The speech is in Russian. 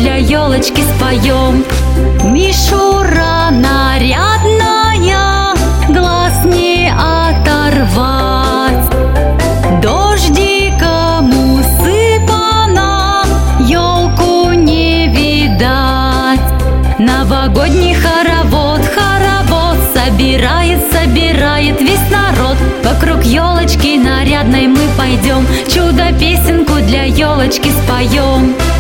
для елочки споем. Мишура нарядная, глаз не оторвать. Дождиком усыпана, елку не видать. Новогодний хоровод, хоровод собирает весь народ. Вокруг елочки нарядной мы пойдем, чудо-песенку для елочки споем.